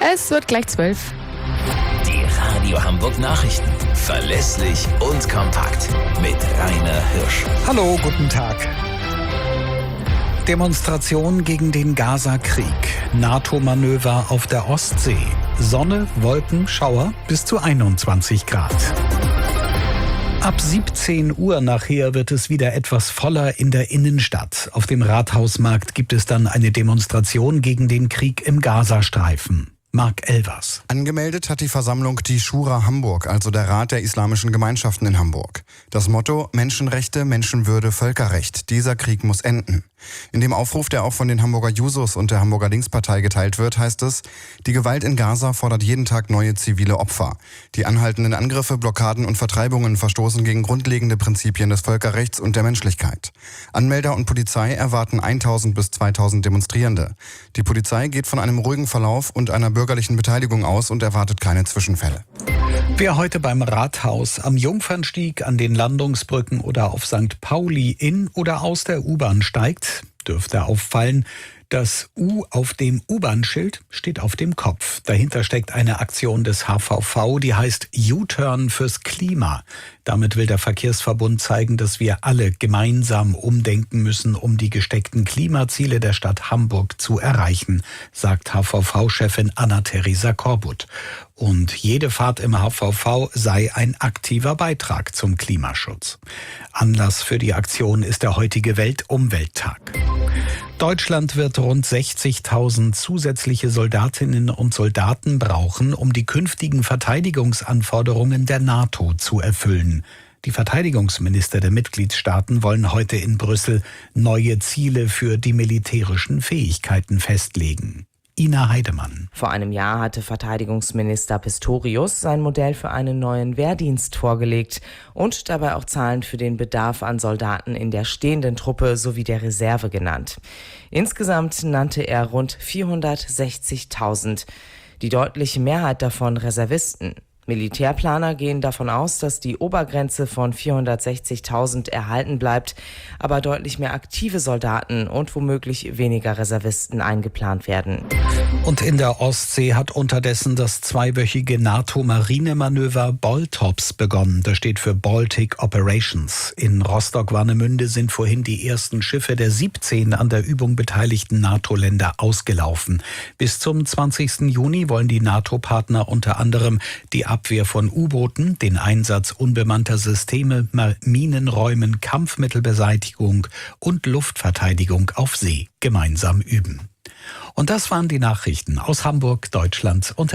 Es wird gleich 12. Die Radio Hamburg Nachrichten. Verlässlich und kompakt. Mit Rainer Hirsch. Hallo, guten Tag. Demonstration gegen den Gaza-Krieg. NATO-Manöver auf der Ostsee. Sonne, Wolken, Schauer bis zu 21 Grad. Ab 17 Uhr nachher wird es wieder etwas voller in der Innenstadt. Auf dem Rathausmarkt gibt es dann eine Demonstration gegen den Krieg im Gazastreifen. Marc Elvers. Angemeldet hat die Versammlung die Schura Hamburg, also der Rat der islamischen Gemeinschaften in Hamburg. Das Motto: Menschenrechte, Menschenwürde, Völkerrecht. Dieser Krieg muss enden. In dem Aufruf, der auch von den Hamburger Jusos und der Hamburger Linkspartei geteilt wird, heißt es: Die Gewalt in Gaza fordert jeden Tag neue zivile Opfer. Die anhaltenden Angriffe, Blockaden und Vertreibungen verstoßen gegen grundlegende Prinzipien des Völkerrechts und der Menschlichkeit. Anmelder und Polizei erwarten 1000 bis 2000 Demonstrierende. Die Polizei geht von einem ruhigen Verlauf und einer bürgerlichen Beteiligung aus und erwartet keine Zwischenfälle. Wer heute beim Rathaus, am Jungfernstieg, an den Landungsbrücken oder auf St. Pauli in oder aus der U-Bahn steigt, dürfte auffallen, das U auf dem U-Bahn-Schild steht auf dem Kopf. Dahinter steckt eine Aktion des HVV, die heißt U-Turn fürs Klima. Damit will der Verkehrsverbund zeigen, dass wir alle gemeinsam umdenken müssen, um die gesteckten Klimaziele der Stadt Hamburg zu erreichen, sagt HVV-Chefin Anna-Theresa Korbut. Und jede Fahrt im HVV sei ein aktiver Beitrag zum Klimaschutz. Anlass für die Aktion ist der heutige Weltumwelttag. Deutschland wird rund 60.000 zusätzliche Soldatinnen und Soldaten brauchen, um die künftigen Verteidigungsanforderungen der NATO zu erfüllen. Die Verteidigungsminister der Mitgliedstaaten wollen heute in Brüssel neue Ziele für die militärischen Fähigkeiten festlegen. Ina Heidemann. Vor einem Jahr hatte Verteidigungsminister Pistorius sein Modell für einen neuen Wehrdienst vorgelegt und dabei auch Zahlen für den Bedarf an Soldaten in der stehenden Truppe sowie der Reserve genannt. Insgesamt nannte er rund 460.000. Die deutliche Mehrheit davon Reservisten. Militärplaner gehen davon aus, dass die Obergrenze von 460.000 erhalten bleibt, aber deutlich mehr aktive Soldaten und womöglich weniger Reservisten eingeplant werden. Und in der Ostsee hat unterdessen das zweiwöchige NATO-Marinemanöver BOLTOPS begonnen. Das steht für Baltic Operations. In Rostock-Warnemünde sind vorhin die ersten Schiffe der 17 an der Übung beteiligten NATO-Länder ausgelaufen. Bis zum 20. Juni wollen die NATO-Partner unter anderem die Abwehr von U-Booten, den Einsatz unbemannter Systeme, Minenräumen, Kampfmittelbeseitigung und Luftverteidigung auf See gemeinsam üben. Und das waren die Nachrichten aus Hamburg, Deutschland und